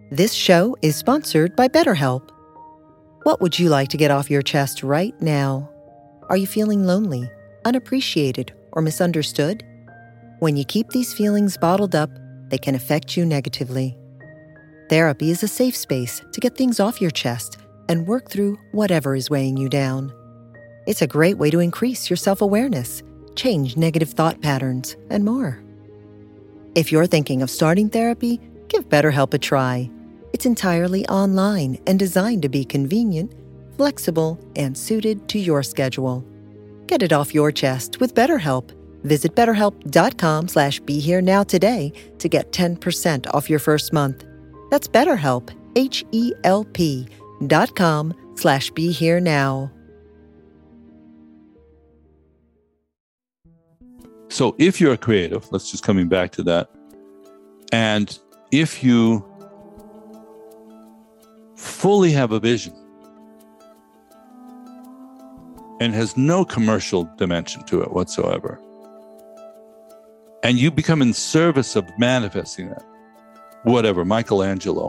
This show is sponsored by BetterHelp. What would you like to get off your chest right now? Are you feeling lonely, unappreciated, or misunderstood? When you keep these feelings bottled up, they can affect you negatively. Therapy is a safe space to get things off your chest and work through whatever is weighing you down. It's a great way to increase your self-awareness, change negative thought patterns, and more. If you're thinking of starting therapy, give BetterHelp a try. It's entirely online and designed to be convenient, flexible, and suited to your schedule. Get it off your chest with BetterHelp. Visit BetterHelp.com/BeHereNow today to get 10% off your first month. That's BetterHelp, HELP.com/BeHereNow. So if you're a creative, let's just coming back to that, and if you fully have a vision and has no commercial dimension to it whatsoever, and you become in service of manifesting that, whatever, Michelangelo,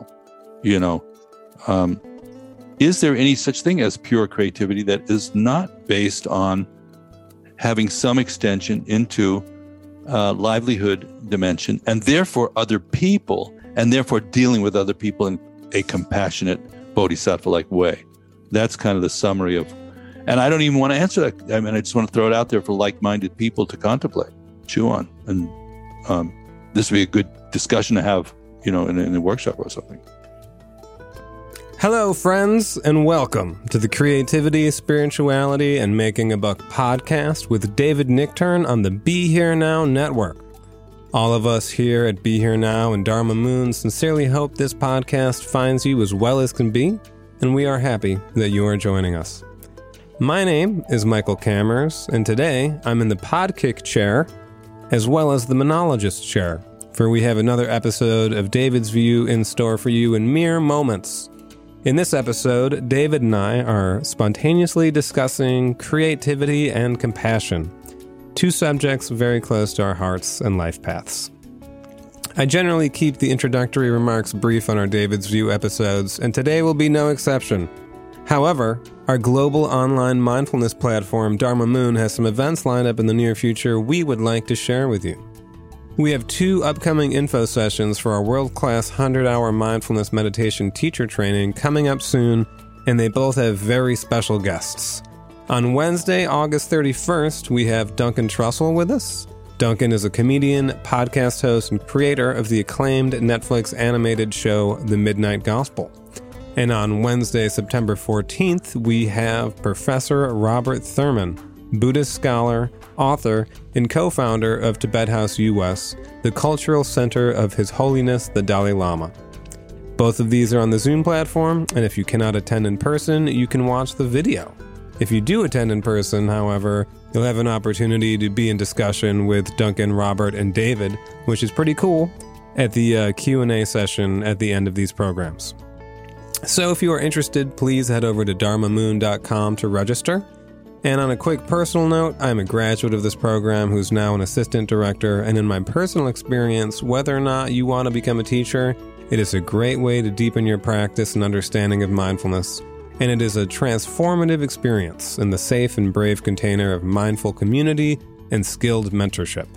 is there any such thing as pure creativity that is not based on having some extension into livelihood dimension, and therefore other people, and therefore dealing with other people in a compassionate bodhisattva-like way? That's kind of the summary of, and I don't even want to answer that. I mean, I just want to throw it out there for like-minded people to contemplate, chew on, and this would be a good discussion to have, in a workshop or something. Hello, friends, and welcome to the Creativity, Spirituality, and Making a Buck podcast with David Nichtern on the Be Here Now Network. All of us here at Be Here Now and Dharma Moon sincerely hope this podcast finds you as well as can be, and we are happy that you are joining us. My name is Michael Cammers, and today I'm in the Podkick chair as well as the Monologist chair, for we have another episode of David's View in store for you in mere moments. In this episode, David and I are spontaneously discussing creativity and compassion, two subjects very close to our hearts and life paths. I generally keep the introductory remarks brief on our David's View episodes, and today will be no exception. However, our global online mindfulness platform, Dharma Moon, has some events lined up in the near future we would like to share with you. We have 2 upcoming info sessions for our world-class 100-hour mindfulness meditation teacher training coming up soon, and they both have very special guests. On Wednesday, August 31st, we have Duncan Trussell with us. Duncan is a comedian, podcast host, and creator of the acclaimed Netflix animated show The Midnight Gospel. And on Wednesday, September 14th, we have Professor Robert Thurman, Buddhist scholar, author, and co-founder of Tibet House US, the cultural center of His Holiness the Dalai Lama. Both of these are on the Zoom platform, and if you cannot attend in person, you can watch the video. If you do attend in person, however, you'll have an opportunity to be in discussion with Duncan, Robert, and David, which is pretty cool, at the Q&A session at the end of these programs. So if you are interested, please head over to dharmamoon.com to register. And on a quick personal note, I'm a graduate of this program who's now an assistant director, and in my personal experience, whether or not you want to become a teacher, it is a great way to deepen your practice and understanding of mindfulness, and it is a transformative experience in the safe and brave container of mindful community and skilled mentorship.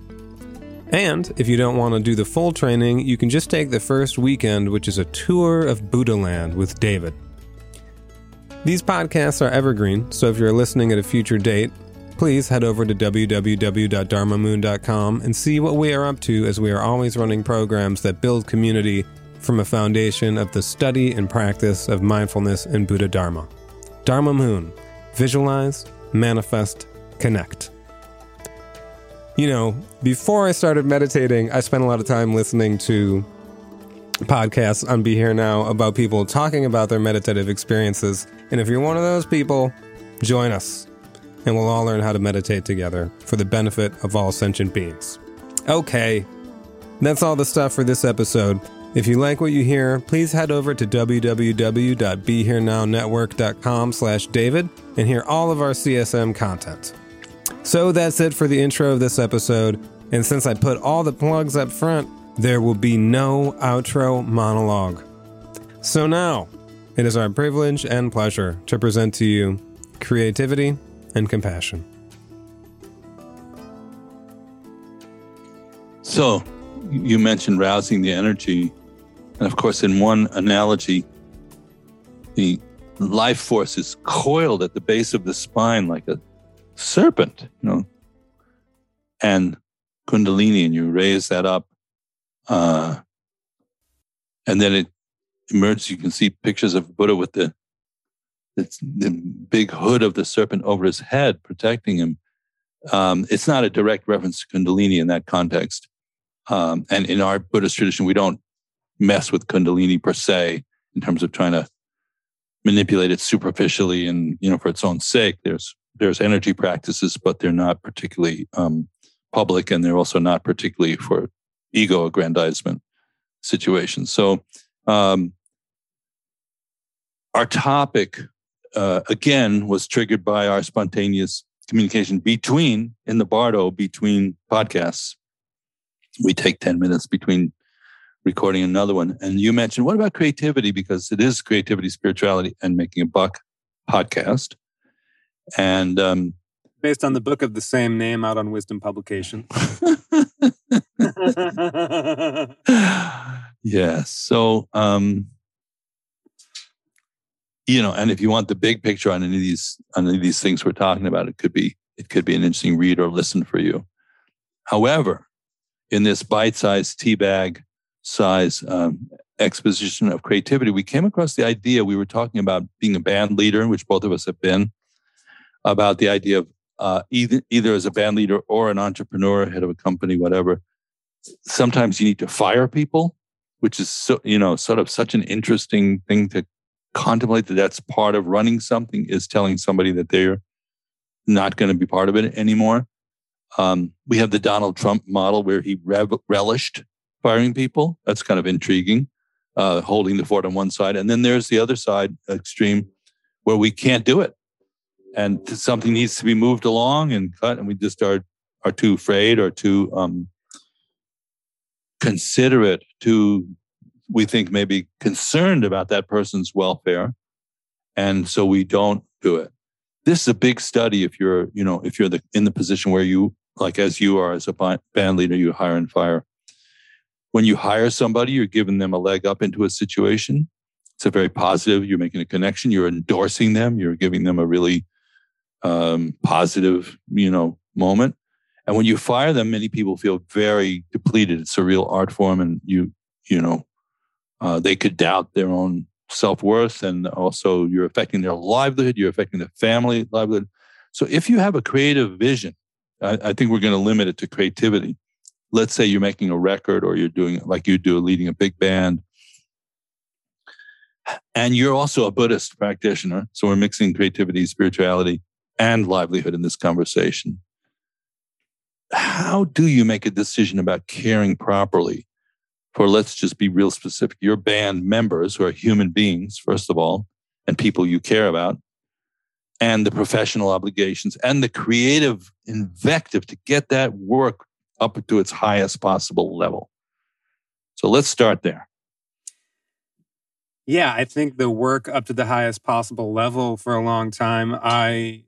And if you don't want to do the full training, you can just take the first weekend, which is a tour of Buddha Land with David. These podcasts are evergreen, so if you're listening at a future date, please head over to www.dharmamoon.com and see what we are up to, as we are always running programs that build community from a foundation of the study and practice of mindfulness and Buddha Dharma. Dharma Moon. Visualize, manifest, connect. Before I started meditating, I spent a lot of time listening to podcasts on Be Here Now about people talking about their meditative experiences. And if you're one of those people, join us, and we'll all learn how to meditate together for the benefit of all sentient beings. Okay, that's all the stuff for this episode. If you like what you hear, please head over to www.BeHereNowNetwork.com/David and hear all of our CSM content. So that's it for the intro of this episode, and since I put all the plugs up front, there will be no outro monologue. So now, it is our privilege and pleasure to present to you creativity and compassion. So, you mentioned rousing the energy. And of course, in one analogy, the life force is coiled at the base of the spine like a serpent, and Kundalini, and you raise that up. And then it emerges. You can see pictures of Buddha with the big hood of the serpent over his head, protecting him. It's not a direct reference to Kundalini in that context. And in our Buddhist tradition, we don't mess with Kundalini per se in terms of trying to manipulate it superficially and, for its own sake. There's energy practices, but they're not particularly public, and they're also not particularly for ego aggrandizement situations. So our topic, again, was triggered by our spontaneous communication in the Bardo between podcasts. We take 10 minutes between recording another one. And you mentioned, what about creativity? Because it is Creativity, Spirituality, and Making a Buck podcast. And based on the book of the same name out on Wisdom Publications. Yes. So, and if you want the big picture on any of these things we're talking about, it could be an interesting read or listen for you. However, in this bite-sized teabag size exposition of creativity, we came across the idea. We were talking about being a band leader, which both of us have been, about the idea of either as a band leader or an entrepreneur, head of a company, whatever. Sometimes you need to fire people, which is sort of such an interesting thing to contemplate. That's part of running something, is telling somebody that they're not going to be part of it anymore. We have the Donald Trump model where he relished firing people. That's kind of intriguing, holding the fort on one side. And then there's the other side extreme where we can't do it. And something needs to be moved along and cut, and we just are too afraid or too considerate, we think maybe concerned about that person's welfare. And so we don't do it. This is a big study if you're in the position where you, like as you are as a band leader, you hire and fire. When you hire somebody, you're giving them a leg up into a situation. It's a very positive, you're making a connection, you're endorsing them, you're giving them a really positive, moment. And when you fire them, many people feel very depleted. It's a real art form, and they could doubt their own self-worth, and also you're affecting their livelihood, you're affecting the family livelihood. So if you have a creative vision, I think we're going to limit it to creativity. Let's say you're making a record, or you're doing like you do, leading a big band, and you're also a Buddhist practitioner. So we're mixing creativity, spirituality, and livelihood in this conversation. How do you make a decision about caring properly for, let's just be real specific, your band members who are human beings, first of all, and people you care about, and the professional obligations and the creative invective to get that work up to its highest possible level? So let's start there. Yeah, I think the work up to the highest possible level for a long time, I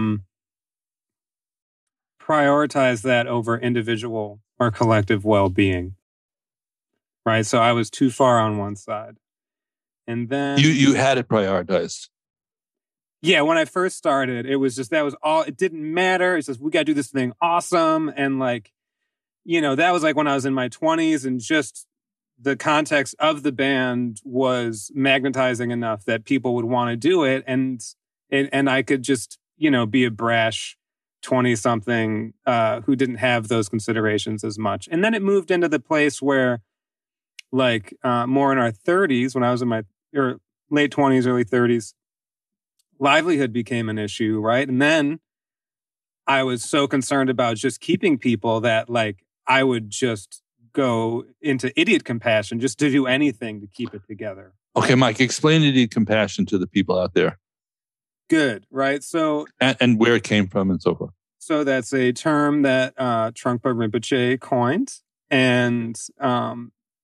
prioritize that over individual or collective well-being. Right? So I was too far on one side. And then you had it prioritized. Yeah, when I first started, it was just, that was all, it didn't matter. It's just, we got to do this thing awesome. And that was like when I was in my 20s, and just the context of the band was magnetizing enough that people would want to do it. And I could just, be a brash 20-something who didn't have those considerations as much. And then it moved into the place where, more in our 30s, when I was in my late 20s, early 30s, livelihood became an issue, right? And then I was so concerned about just keeping people that, I would just go into idiot compassion just to do anything to keep it together. Okay, Mike, explain idiot compassion to the people out there. Good, right? So, and where it came from and so forth. So that's a term that Trungpa Rinpoche coined. And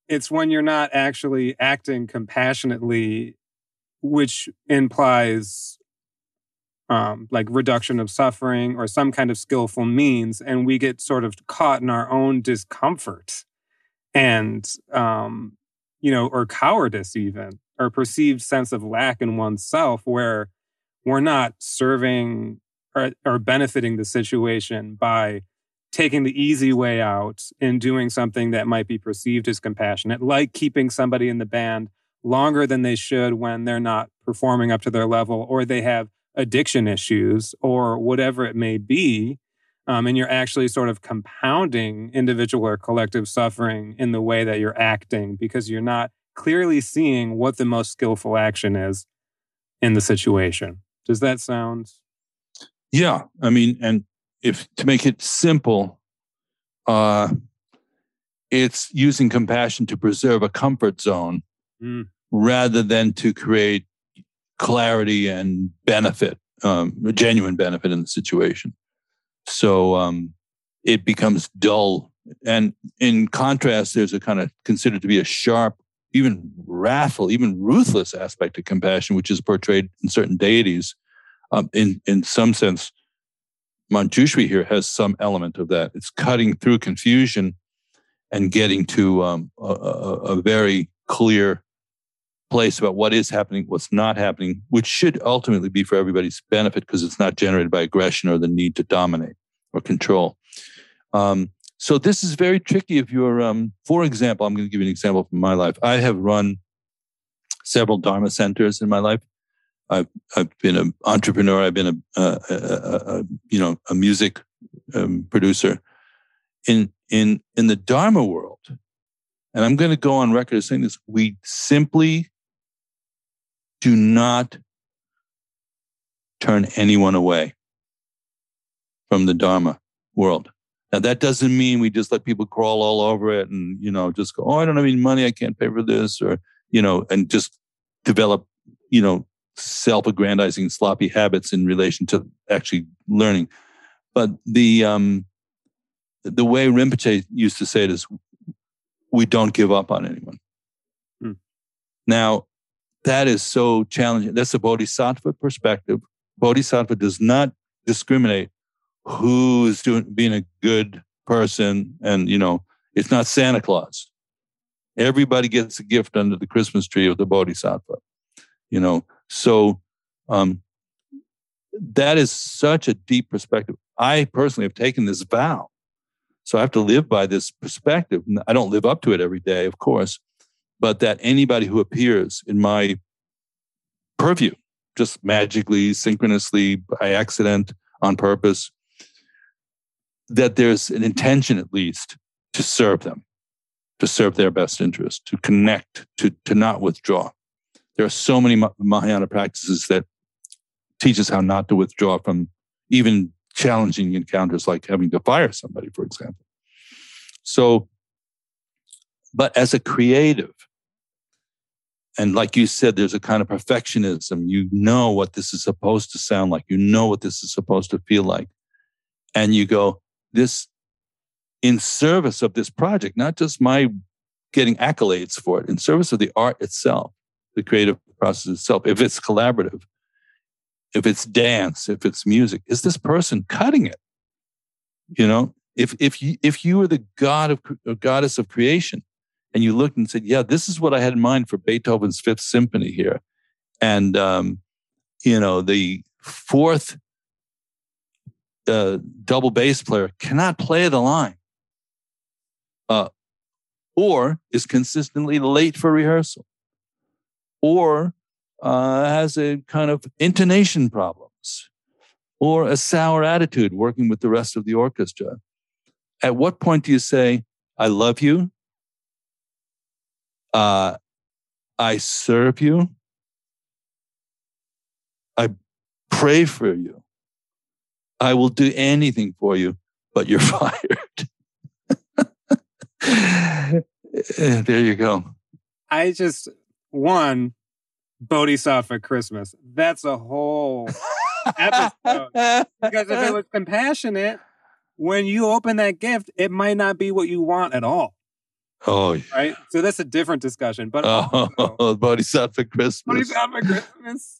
it's when you're not actually acting compassionately, which implies like reduction of suffering or some kind of skillful means, and we get sort of caught in our own discomfort and, or cowardice even, or perceived sense of lack in oneself, where we're not serving or benefiting the situation by taking the easy way out and doing something that might be perceived as compassionate, like keeping somebody in the band longer than they should when they're not performing up to their level, or they have addiction issues, or whatever it may be. And you're actually sort of compounding individual or collective suffering in the way that you're acting, because you're not clearly seeing what the most skillful action is in the situation. Does that sound? Yeah. I mean, and if to make it simple, it's using compassion to preserve a comfort zone rather than to create clarity and benefit, genuine benefit in the situation. So it becomes dull. And in contrast, there's a kind of considered to be a sharp, even wrathful, even ruthless aspect of compassion, which is portrayed in certain deities. In some sense, Manjushri here has some element of that. It's cutting through confusion and getting to a very clear place about what is happening, what's not happening, which should ultimately be for everybody's benefit because it's not generated by aggression or the need to dominate or control. So this is very tricky if you're, for example, I'm going to give you an example from my life. I have run several Dharma centers in my life. I've been an entrepreneur. I've been a music producer in the Dharma world. And I'm going to go on record as saying this: we simply do not turn anyone away from the Dharma world. Now, that doesn't mean we just let people crawl all over it and, just go, oh, I don't have any money, I can't pay for this, or, and just develop, self-aggrandizing, sloppy habits in relation to actually learning. But the way Rinpoche used to say it is, we don't give up on anyone. Now, that is so challenging. That's a bodhisattva perspective. Bodhisattva does not discriminate who's being a good person, and it's not Santa Claus. Everybody gets a gift under the Christmas tree of the bodhisattva. So that is such a deep perspective. I personally have taken this vow, so I have to live by this perspective. I don't live up to it every day, of course, but that anybody who appears in my purview, just magically, synchronously, by accident, on purpose, that there's an intention at least to serve them, to serve their best interest, to connect, to not withdraw. There are so many Mahayana practices that teach us how not to withdraw from even challenging encounters like having to fire somebody, for example. So, but as a creative, and like you said, there's a kind of perfectionism. You know what this is supposed to sound like. You know what this is supposed to feel like. And you go, this in service of this project, not just my getting accolades for it, in service of the art itself, the creative process itself. If it's collaborative, if it's dance, if it's music, is this person cutting it? If you were the god or goddess of creation, and you looked and said, yeah, this is what I had in mind for Beethoven's Fifth Symphony here. And, the fourth double bass player cannot play the line or is consistently late for rehearsal or has a kind of intonation problems or a sour attitude working with the rest of the orchestra. At what point do you say, I love you? I serve you. I pray for you. I will do anything for you, but you're fired. There you go. Bodhisattva Christmas. That's a whole episode. Because if it was compassionate, when you open that gift, it might not be what you want at all. Oh, right? So that's a different discussion. But Bodhisattva Christmas. Bodhisattva Christmas.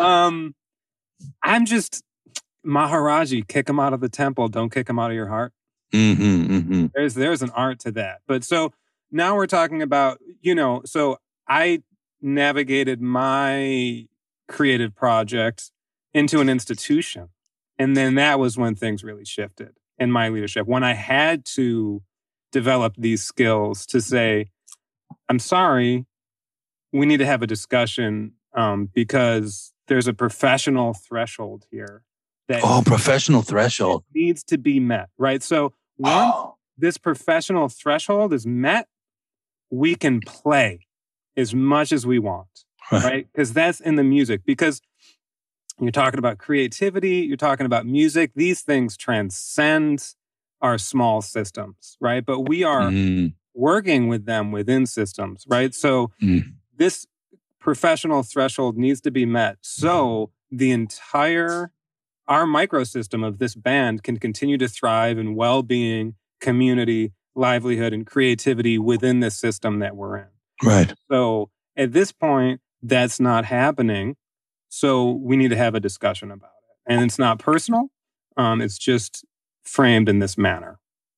I'm just Maharaji. Kick him out of the temple. Don't kick him out of your heart. There's an art to that. But so now we're talking about, so I navigated my creative project into an institution. And then that was when things really shifted in my leadership. When I had to develop these skills to say, I'm sorry, we need to have a discussion because there's a professional threshold here. Professional threshold. Needs to be met, right? So once this professional threshold is met, we can play as much as we want, right? Because that's in the music. Because you're talking about creativity, you're talking about music. These things transcend our small systems, right? But we are working with them within systems, right? So this professional threshold needs to be met. So the entire, our microsystem of this band can continue to thrive in well-being, community, livelihood, and creativity within this system that we're in. Right. So at this point, that's not happening. So we need to have a discussion about it. And it's not personal. It's just framed in this manner.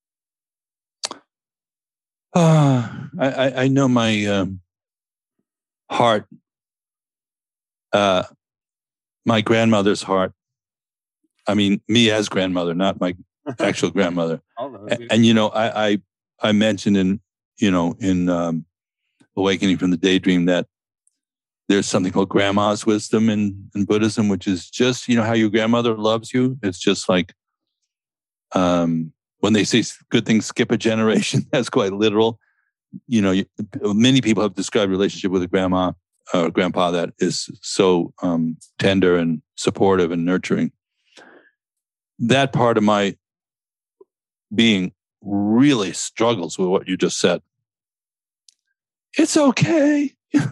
I know my heart, my grandmother's heart. I mean, me as grandmother, not my actual grandmother. And I mentioned in Awakening from the Daydream that there's something called grandma's wisdom in Buddhism, which is just, how your grandmother loves you. It's just like when they say good things skip a generation, that's quite literal. Many people have described relationship with a grandma or grandpa that is so tender and supportive and nurturing. That part of my being really struggles with what you just said. It's okay.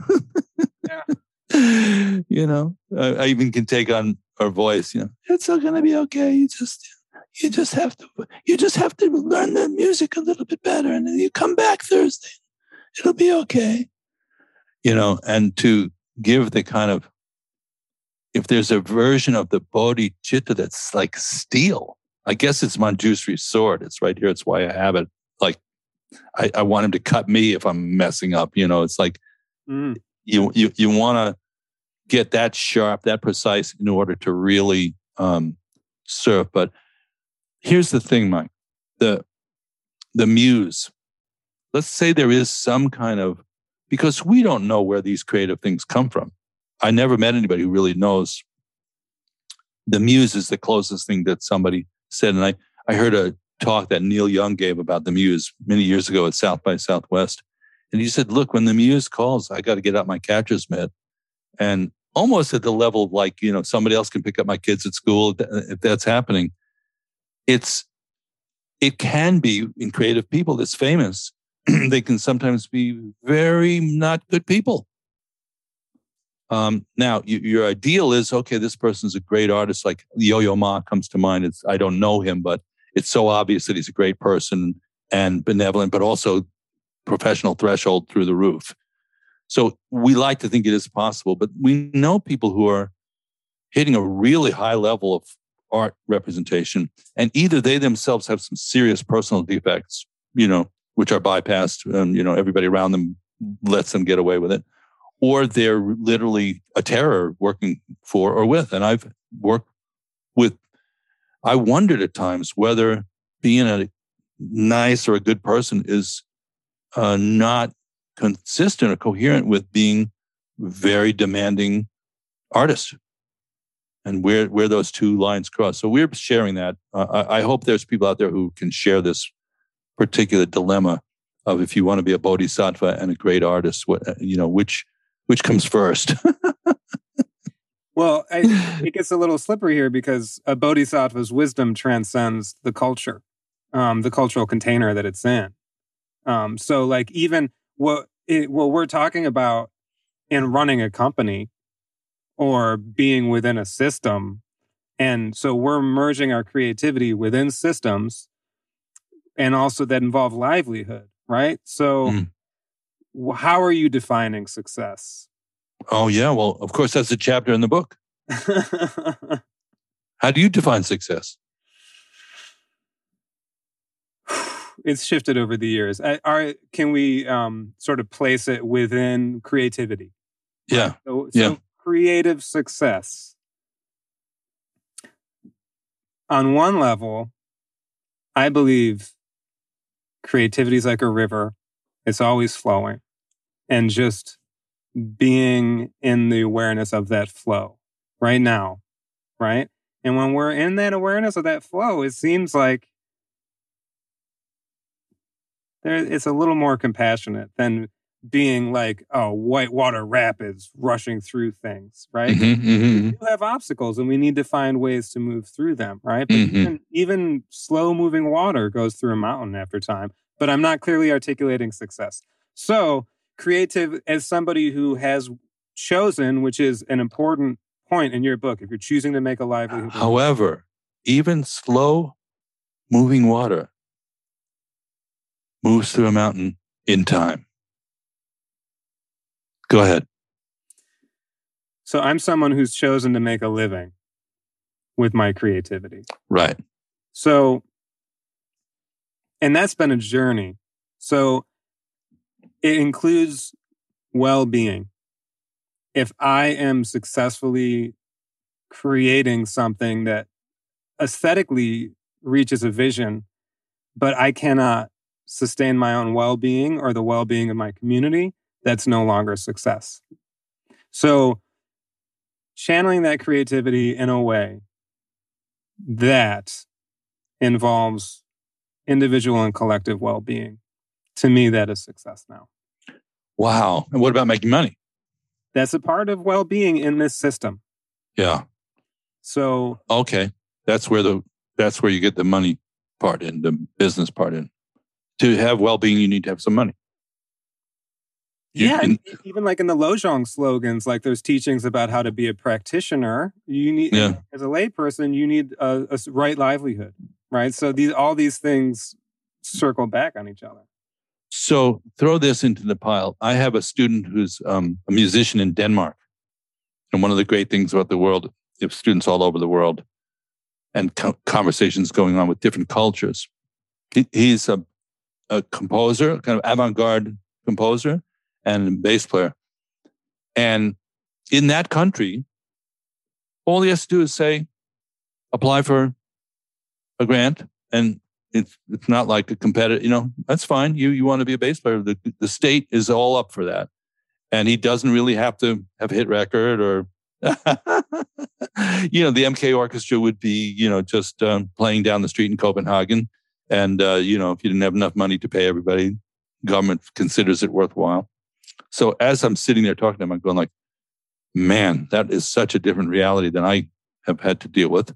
I even can take on her voice. It's all going to be okay. You just have to learn the music a little bit better, and then you come back Thursday. It'll be okay. And to give the kind of, if there's a version of the bodhicitta that's like steel, I guess it's Manjusri's sword. It's right here. It's why I have it. Like, I want him to cut me if I'm messing up. It's like you want to get that sharp, that precise in order to really serve. But here's the thing, Mike. The muse. Let's say there is some kind of, because we don't know where these creative things come from. I never met anybody who really knows. The muse is the closest thing that somebody said. And I heard a talk that Neil Young gave about the muse many years ago at South by Southwest. And he said, look, when the muse calls, I got to get out my catcher's mitt. And almost at the level of like, somebody else can pick up my kids at school if that's happening. It can be in creative people that's famous. They can sometimes be very not good people. Now, your ideal is, okay, this person's a great artist. Like Yo-Yo Ma comes to mind. I don't know him, but it's so obvious that he's a great person and benevolent, but also professional threshold through the roof. So we like to think it is possible, but we know people who are hitting a really high level of art representation, and either they themselves have some serious personal defects, which are bypassed, everybody around them lets them get away with it, or they're literally a terror working for or with. And I've worked with, I wondered at times whether being a nice or a good person is not consistent or coherent with being very demanding artist, and where those two lines cross. So we're sharing that. I hope there's people out there who can share this particular dilemma of, if you want to be a bodhisattva and a great artist, which comes first. Well, it gets a little slippery here because a bodhisattva's wisdom transcends the culture, the cultural container that it's in. So like even what we're talking about in running a company or being within a system. And so we're merging our creativity within systems and also that involve livelihood, right? So how are you defining success? Oh, yeah. Well, of course, that's a chapter in the book. How do you define success? It's shifted over the years. Can we sort of place it within creativity? Yeah. Right? So creative success. On one level, I believe creativity is like a river. It's always flowing. And just being in the awareness of that flow right now, right? And when we're in that awareness of that flow, it seems like it's a little more compassionate than being like, oh, whitewater rapids rushing through things, right? We do have obstacles and we need to find ways to move through them, right? But even slow moving water goes through a mountain after time. But I'm not clearly articulating success. So creative, as somebody who has chosen, which is an important point in your book, if you're choosing to make a livelihood. However, even slow moving water moves through a mountain in time. Go ahead. So I'm someone who's chosen to make a living with my creativity. Right. So, and that's been a journey. So it includes well-being. If I am successfully creating something that aesthetically reaches a vision, but I cannot sustain my own well-being or the well-being of my community, that's no longer success. So channeling that creativity in a way that involves individual and collective well-being, to me, that is success now. Wow. And what about making money? That's a part of well-being in this system. Yeah. So okay, that's where you get the money part in, the business part in. To have well-being, you need to have some money. Even like in the Lojong slogans, like there's teachings about how to be a practitioner. You need, as a layperson, you need a right livelihood, right? So all these things circle back on each other. So throw this into the pile. I have a student who's a musician in Denmark. And one of the great things about the world, you have students all over the world and conversations going on with different cultures. He's a composer, kind of avant-garde composer and bass player. And in that country, all he has to do is apply for a grant, and it's not like a competitor, that's fine. You want to be a bass player. The state is all up for that. And he doesn't really have to have a hit record or, the MK Orchestra would be, just playing down the street in Copenhagen. And, if you didn't have enough money to pay everybody, government considers it worthwhile. So as I'm sitting there talking to him, I'm going like, man, that is such a different reality than I have had to deal with.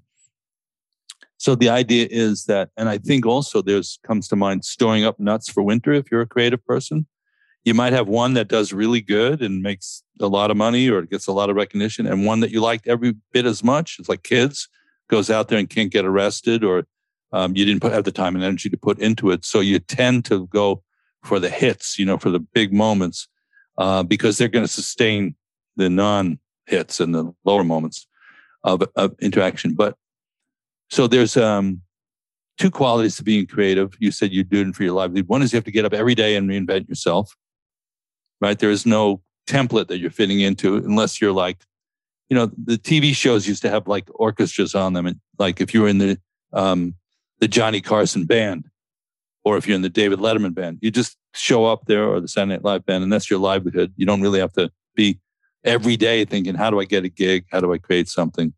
So the idea is that, and I think also comes to mind storing up nuts for winter if you're a creative person. You might have one that does really good and makes a lot of money or gets a lot of recognition, and one that you liked every bit as much. It's like kids, goes out there and can't get arrested, or you didn't have the time and energy to put into it. So you tend to go for the hits, for the big moments, because they're going to sustain the non-hits and the lower moments of interaction. But so there's two qualities to being creative. You said you do it for your livelihood. One is you have to get up every day and reinvent yourself, right? There is no template that you're fitting into unless you're like, the TV shows used to have like orchestras on them. And like if you were in the Johnny Carson band, or if you're in the David Letterman band, you just show up there, or the Saturday Night Live band, and that's your livelihood. You don't really have to be every day thinking, how do I get a gig? How do I create something?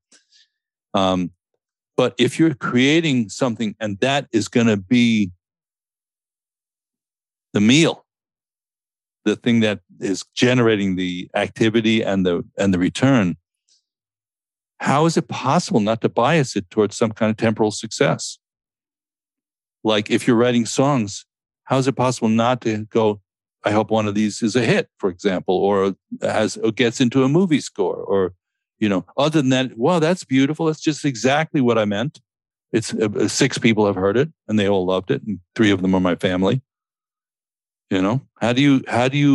But if you're creating something and that is going to be the meal, the thing that is generating the activity and the return, how is it possible not to bias it towards some kind of temporal success? Like if you're writing songs, how is it possible not to go, I hope one of these is a hit, for example, or gets into a movie score, or other than that, wow, that's beautiful. That's just exactly what I meant. It's 6 people have heard it and they all loved it. And 3 of them are my family. How do you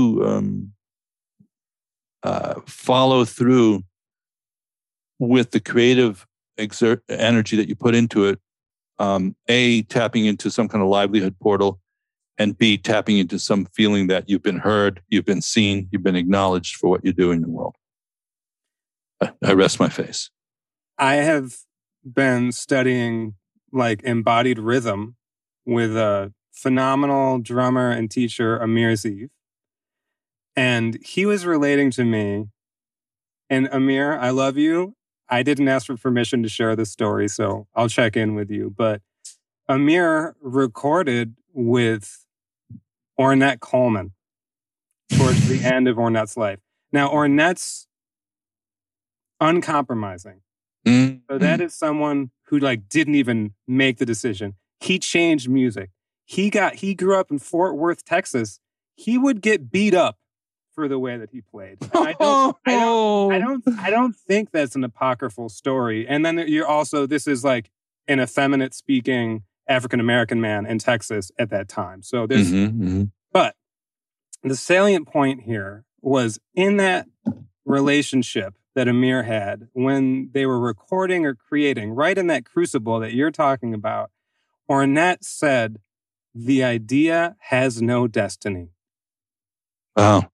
follow through with the creative energy that you put into it? A, tapping into some kind of livelihood portal, and B, tapping into some feeling that you've been heard, you've been seen, you've been acknowledged for what you're doing in the world. I rest my face. I have been studying like embodied rhythm with a phenomenal drummer and teacher, Amir Zeev. And he was relating to me. And Amir, I love you. I didn't ask for permission to share this story, so I'll check in with you. But Amir recorded with Ornette Coleman towards the end of Ornette's life. Now, Ornette's uncompromising. Mm-hmm. So that is someone who like didn't even make the decision. He changed music. He grew up in Fort Worth, Texas. He would get beat up for the way that he played. And I don't think that's an apocryphal story. And then this is like an effeminate speaking African-American man in Texas at that time. So there's, but the salient point here was in that relationship that Amir had when they were recording or creating, right in that crucible that you're talking about, Ornette said, "The idea has no destiny." Wow.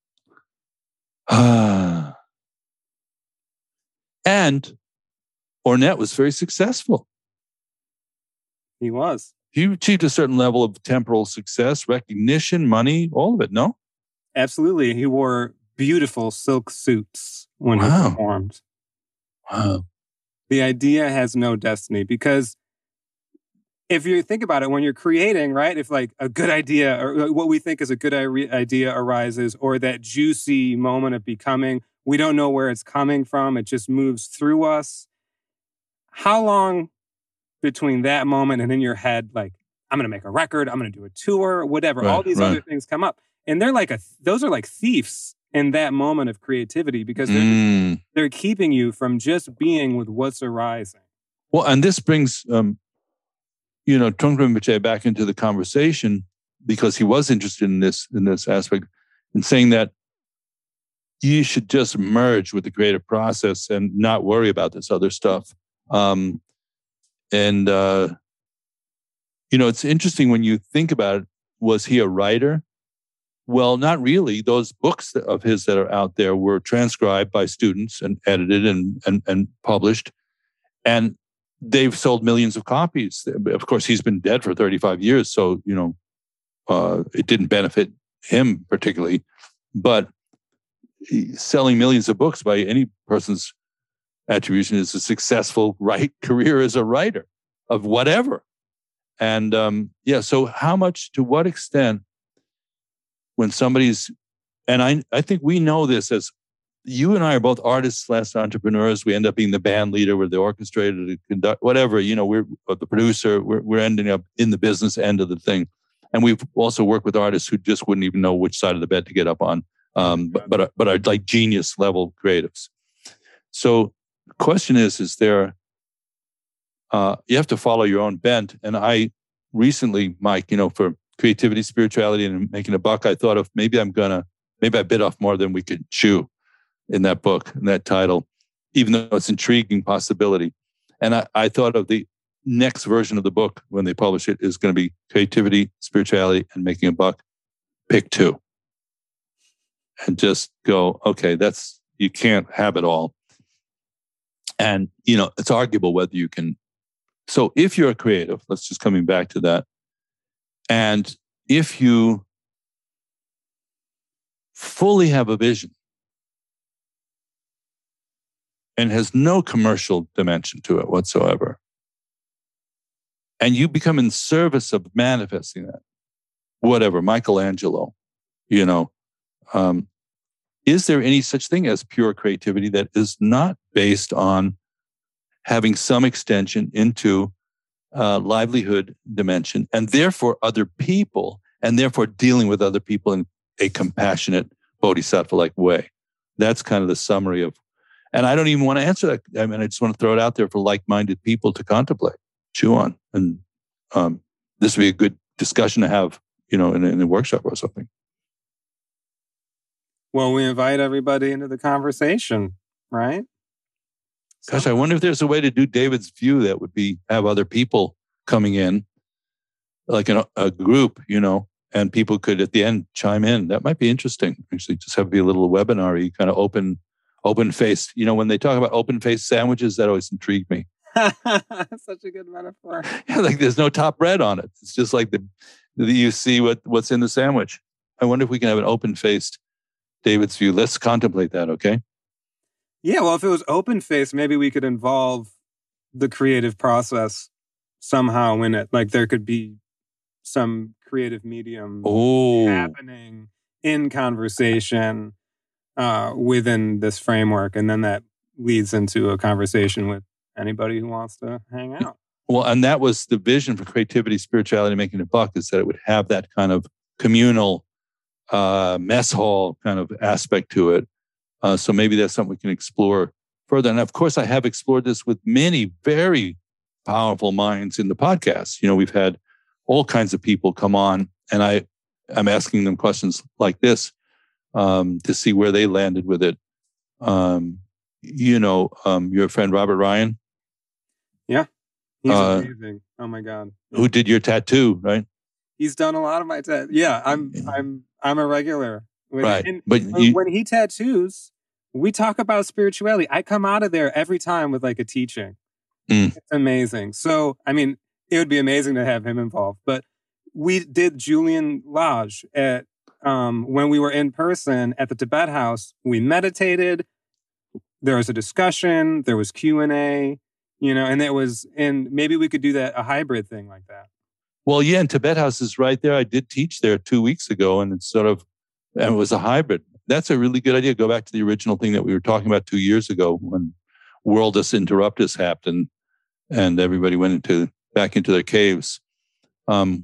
And Ornette was very successful. He was. He achieved a certain level of temporal success, recognition, money, all of it, no? Absolutely. He wore beautiful silk suits when he performed. Wow. The idea has no destiny, because if you think about it, when you're creating, right, if like a good idea or what we think is a good idea arises, or that juicy moment of becoming, we don't know where it's coming from. It just moves through us. How long between that moment and in your head, like, I'm going to make a record, I'm going to do a tour, whatever, all these other things come up. And they're like those are like thieves in that moment of creativity, because they're keeping you from just being with what's arising. Well, and this brings, Trungpa Rinpoche back into the conversation, because he was interested in this aspect, and saying that you should just merge with the creative process and not worry about this other stuff. It's interesting when you think about it. Was he a writer? Well, not really. Those books of his that are out there were transcribed by students and edited and published. And they've sold millions of copies. Of course, he's been dead for 35 years, so, it didn't benefit him particularly. But selling millions of books by any person's attribution is a successful career as a writer of whatever. And so how much, to what extent, when somebody's, and I think we know this, as you and I are both artists / entrepreneurs. We end up being the band leader, we're the orchestrator, the conduct, whatever, we're the producer, we're ending up in the business end of the thing. And we've also worked with artists who just wouldn't even know which side of the bed to get up on, but are like genius level creatives. So the question is there, you have to follow your own bent. And I recently, Mike, for creativity, spirituality, and making a buck, I thought of maybe I bit off more than we could chew in that book, in that title, even though it's intriguing possibility. And I thought of the next version of the book when they publish it is going to be creativity, spirituality, and making a buck. Pick 2. And just go, okay, you can't have it all. And, it's arguable whether you can. So if you're a creative, let's just coming back to that. And if you fully have a vision and has no commercial dimension to it whatsoever, and you become in service of manifesting that, whatever, Michelangelo, is there any such thing as pure creativity that is not based on having some extension into livelihood dimension, and therefore other people, and therefore dealing with other people in a compassionate bodhisattva-like way? That's kind of the summary of, and I don't even want to answer that. I mean, I just want to throw it out there for like-minded people to contemplate, chew on. And this would be a good discussion to have in a workshop or something. Well, we invite everybody into the conversation, right? Gosh, I wonder if there's a way to do David's view that would be have other people coming in, like a group, and people could at the end chime in. That might be interesting. Actually, just have it be a little webinar-y, kind of open-faced. When they talk about open-faced sandwiches, that always intrigued me. Such a good metaphor. Yeah, like there's no top bread on it. It's just like you see what's in the sandwich. I wonder if we can have an open-faced David's view. Let's contemplate that, okay? Yeah, well, if it was open-faced, maybe we could involve the creative process somehow in it. Like there could be some creative medium happening in conversation within this framework. And then that leads into a conversation with anybody who wants to hang out. Well, and that was the vision for Creativity, Spirituality, Making a Buck, is that it would have that kind of communal mess hall kind of aspect to it. So maybe that's something we can explore further. And of course, I have explored this with many very powerful minds in the podcast. We've had all kinds of people come on, and I'm asking them questions like this to see where they landed with it. Your friend Robert Ryan. Yeah, he's amazing. Oh my God. Who did your tattoo, right? He's done a lot of my tattoos. Yeah, I'm a regular. Right. But when he tattoos, we talk about spirituality. I come out of there every time with like a teaching. It's amazing. So, I mean, it would be amazing to have him involved. But we did Julian Lage at when we were in person at the Tibet House. We meditated. There was a discussion. There was Q&A. And maybe we could do a hybrid thing like that. Well, yeah, and Tibet House is right there. I did teach there 2 weeks ago, and it was a hybrid. That's a really good idea. Go back to the original thing that we were talking about 2 years ago when Worldus Interruptus happened and everybody went back into their caves. That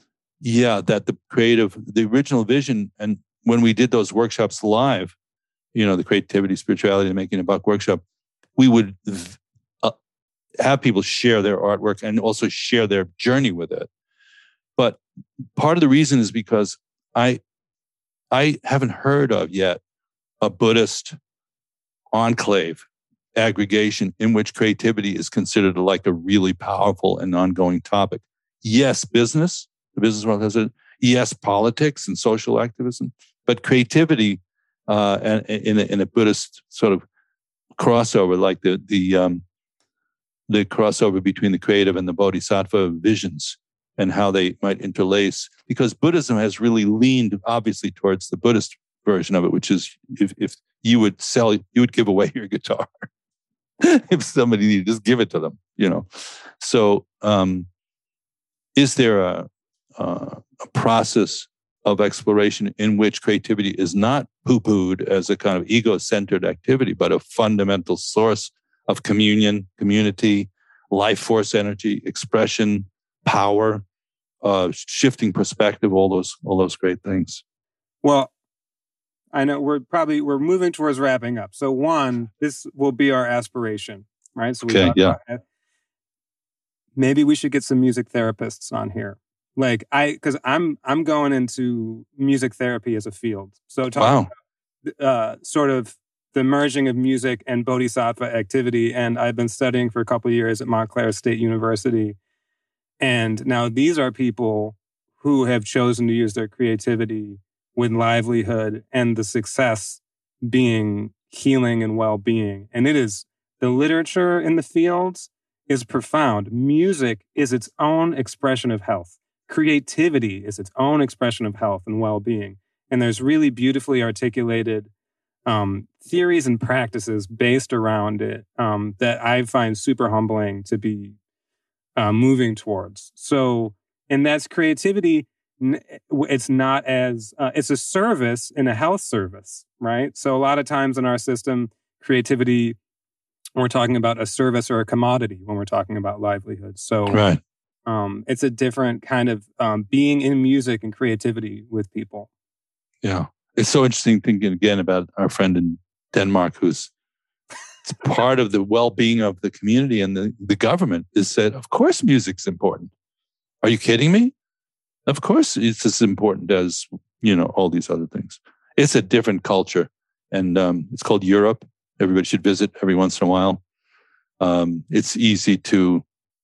the original vision, and when we did those workshops live, the Creativity, Spirituality, and Making a Buck workshop, we would have people share their artwork and also share their journey with it. But part of the reason is because I haven't heard of yet a Buddhist enclave aggregation in which creativity is considered like a really powerful and ongoing topic. Yes, the business world has it. Yes, politics and social activism, but creativity and in a Buddhist sort of crossover, like the crossover between the creative and the bodhisattva visions and how they might interlace, because Buddhism has really leaned obviously towards the Buddhist version of it, which is if you would give away your guitar. If somebody needed, just give it to them, So is there a process of exploration in which creativity is not poo-pooed as a kind of ego-centered activity, but a fundamental source of communion, community, life force energy, expression, power, shifting perspective, all those great things? Well, I know we're moving towards wrapping up. So one, this will be our aspiration, right? So maybe we should get some music therapists on here. Because I'm going into music therapy as a field. So talking about sort of the merging of music and bodhisattva activity. And I've been studying for a couple of years at Montclair State University. And now these are people who have chosen to use their creativity with livelihood and the success being healing and well-being. And the literature in the fields is profound. Music is its own expression of health. Creativity is its own expression of health and well-being. And there's really beautifully articulated theories and practices based around it that I find super humbling to be moving towards. So, and that's creativity. It's not as, it's a service in a health service, right? So a lot of times in our system, creativity, we're talking about a service or a commodity when we're talking about livelihood. So right. It's a different kind of being in music and creativity with people. Yeah. It's so interesting thinking again about our friend in Denmark, who's it's part of the well-being of the community, and the government is said, of course, music's important. Are you kidding me? Of course, it's as important as, all these other things. It's a different culture, and it's called Europe. Everybody should visit every once in a while. It's easy to,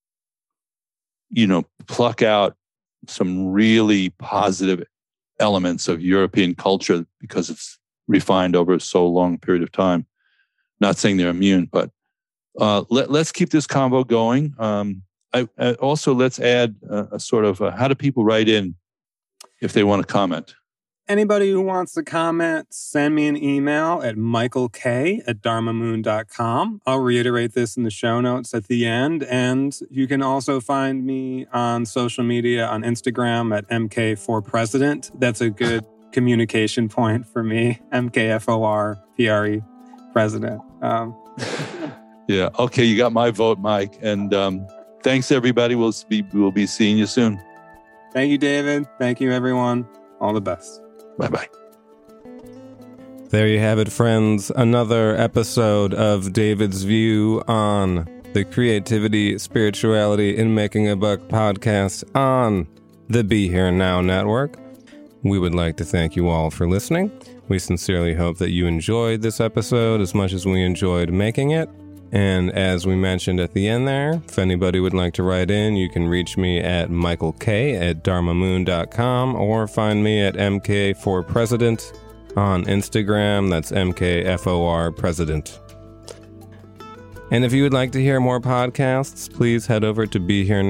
pluck out some really positive elements of European culture because it's refined over so long period of time. Not saying they're immune, but let's keep this convo going. Also, let's add a sort of how do people write in if they want to comment? Anybody who wants to comment, send me an email at michaelk@dharmamoon.com. I'll reiterate this in the show notes at the end. And you can also find me on social media on Instagram at MK4President. That's a good communication point for me. MKFORPRE President. Yeah. Okay. You got my vote, Mike. And thanks, everybody. We'll be seeing you soon. Thank you, David. Thank you, everyone. All the best. Bye-bye. There you have it, friends. Another episode of David's View on the Creativity, Spirituality, and Making a Buck podcast on the Be Here Now Network. We would like to thank you all for listening. We sincerely hope that you enjoyed this episode as much as we enjoyed making it. And as we mentioned at the end there, if anybody would like to write in, you can reach me at michaelk@dharmamoon.com or find me at MK4President on Instagram. That's MKFORPresident. And if you would like to hear more podcasts, please head over to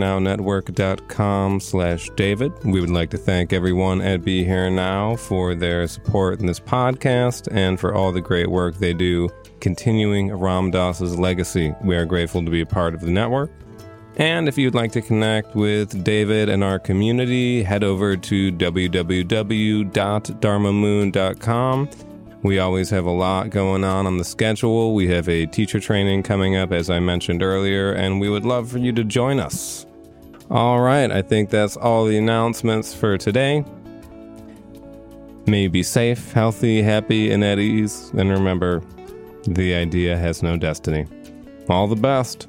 BeHereNowNetwork.com/David. We would like to thank everyone at Be Here Now for their support in this podcast and for all the great work they do continuing Ram Dass's legacy. We are grateful to be a part of the network. And if you'd like to connect with David and our community, head over to www.dharmamoon.com. We always have a lot going on the schedule. We have a teacher training coming up, as I mentioned earlier, and we would love for you to join us. All right, I think that's all the announcements for today. May you be safe, healthy, happy, and at ease. And remember, the idea has no destiny. All the best.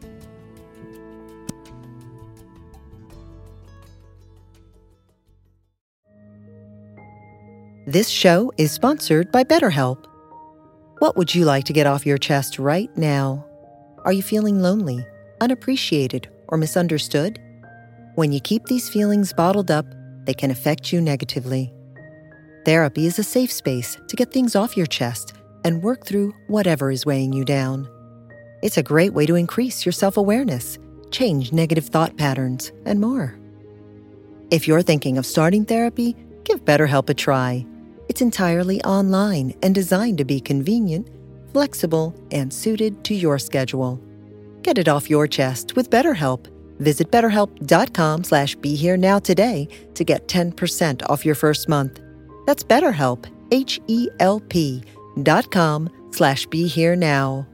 This show is sponsored by BetterHelp. What would you like to get off your chest right now? Are you feeling lonely, unappreciated, or misunderstood? When you keep these feelings bottled up, they can affect you negatively. Therapy is a safe space to get things off your chest and work through whatever is weighing you down. It's a great way to increase your self-awareness, change negative thought patterns, and more. If you're thinking of starting therapy, give BetterHelp a try. It's entirely online and designed to be convenient, flexible, and suited to your schedule. Get it off your chest with BetterHelp. Visit BetterHelp.com/BeHereNow today to get 10% off your first month. That's BetterHelp, HELP.com/BeHereNow.